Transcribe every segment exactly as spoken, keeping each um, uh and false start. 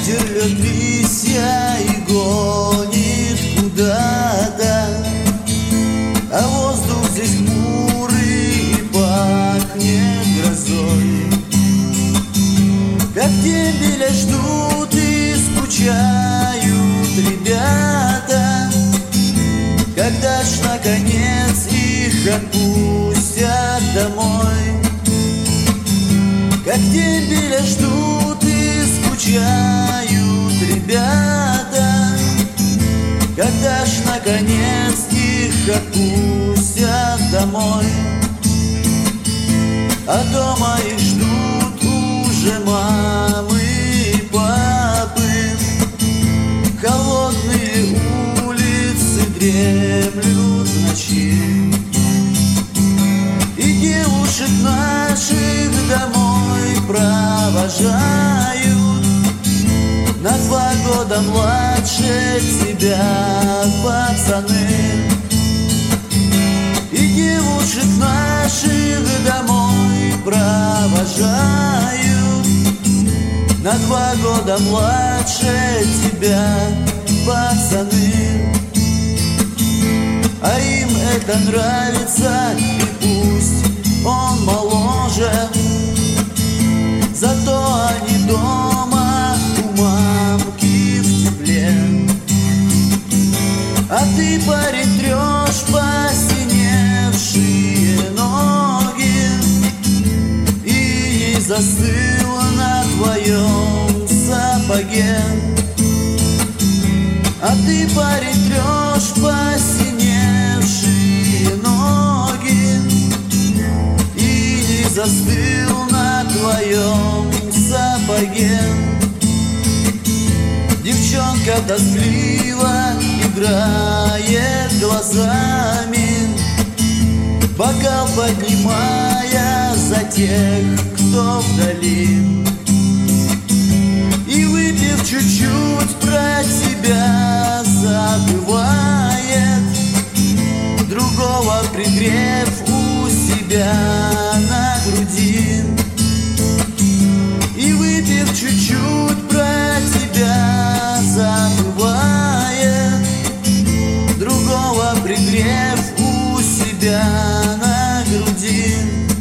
Ветер лед листья и гонит куда-то, а воздух здесь хмурый и пахнет грозой. Как дембеля ждут и скучают ребята, когда ж наконец их отпустят домой. Как дембеля ждут и скучают ребята, когда ж наконец их отпустят домой. А дома их ждут уже мамы и папы, холодные улицы дремлют в ночи, и девушек наших домой провожают на два года младше тебя пацаны. И девушек наших домой провожают на два года младше тебя пацаны. А им это нравится, и пусть он моложе, зато они дома у мамки в тепле. А ты, парень, трешь посиневшие ноги, и не застыл на твоем сапоге. А ты, парень, трешь посиневшие ноги, и не застыл на твоем сапоге. Девчонка тоскливо играет глазами, бокал поднимая за тех, кто вдали. И выпив чуть-чуть, про тебя забывает, другого пригрев у себя на груди. И выпив чуть-чуть, про тебя забывает, другого пригрев у себя на груди.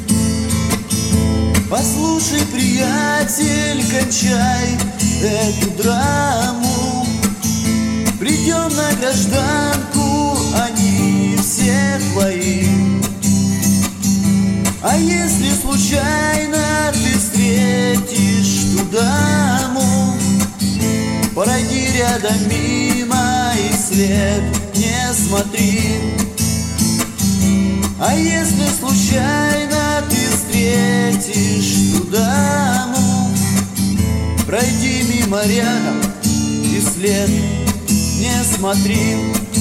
Послушай, приятель, кончай эту драму, придем на гражданку, они все твои. А если случайно ты встретишь ту даму, пройди рядом мимо и след не смотри. А если случайно ты встретишь ту даму, пройди мимо рядом и след не смотри.